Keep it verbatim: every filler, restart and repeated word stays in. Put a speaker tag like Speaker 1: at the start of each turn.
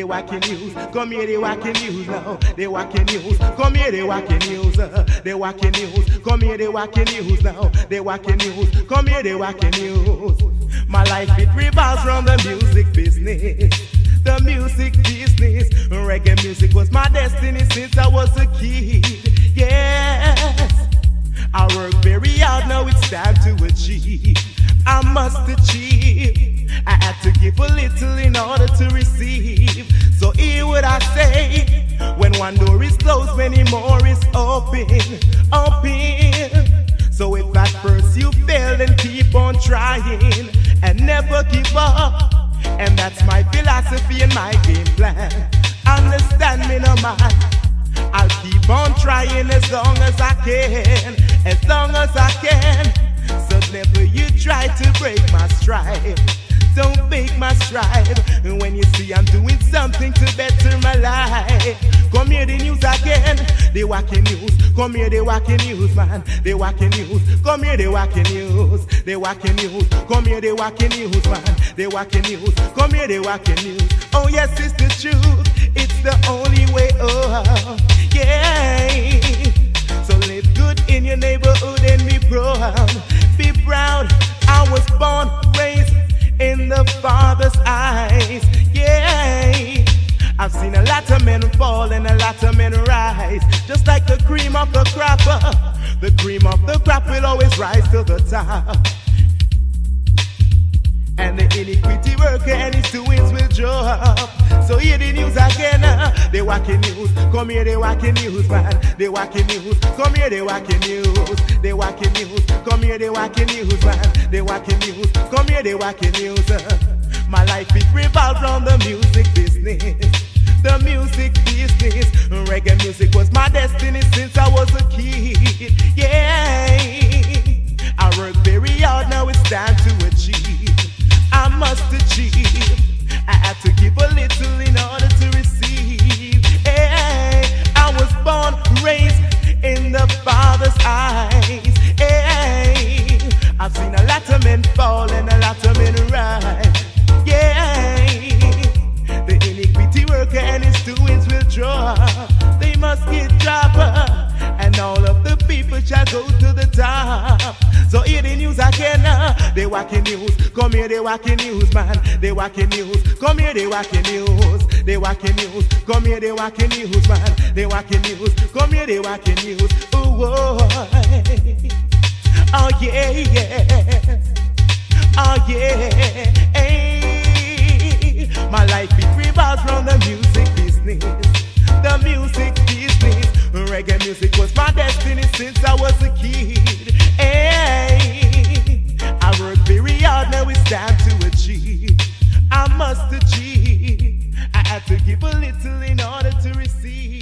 Speaker 1: wacky news. Come here, the wacky news now. The wacky news. Come here, the wacky news. Uh, the wacky news. Come here, the wacky news now. The wacky news. Come here, the wacky news. My life it revolves around the music business. The music business. Reggae music was my destiny since I was a kid. Yes, I work very hard, now it's time to achieve. I must achieve. I had to give a little in order to receive. So hear what I say. When one door is closed, many more is open. Open. So if at first you fail, then keep on trying and never give up. And that's my philosophy and my game plan. Understand me no man. I'll keep on trying as long as I can. As long as I can. So never you try to break my stride. Don't break my stride. And when you see I'm doing something to better my life, come here the news again. The wacky news. Come here the wacky news, man. The wacky news. Come here the wacky news. The wacky news. Come here the wacky news, man. The wacky news. Come here the wacky news. Oh yes, it's the truth. It's the only way. Oh yeah. So live good in your neighborhood and be proud. Be proud. I was born, raised in the Father's eyes. Yeah. I've seen a lot of men fall and a lot of men rise. Just like the cream of the crop. The cream of the crop will always rise to the top. And the iniquity worker and his doings will drop. So hear the news again. Uh, the wacky news. Come here the wacky news, man. The wacky news. Come here the wacky news. The wacky news. Come here the wacky news, man. The wacky news. Come here the wacky news. Uh, my life it revolves around the music business. The music business. Reggae music was my destiny since I was a kid. Yeah. I work very hard, now it's time to achieve. I must achieve. I had to give a little in order to receive. Hey, I was born, raised in the Father's eyes. Hey, I've seen a lot of men fall and a lot of men rise. Yeah, the iniquity worker and his doings will drop. They must get dropped, and all of the people shall go to the top. So hear the news again, uh, the wacky news. Come here the wacky news, man. The wacky news. Come here the wacky news. The wacky news. Come here the wacky news, man. The wacky news. Come here the wacky news. Ooh, oh, oh yeah, yeah. Oh yeah. Hey. My life it revolves around the music business. The music business. Reggae music was my destiny since I was a kid. Hey, I work very hard, now it's time to achieve. I must achieve. I had to give a little in order to receive.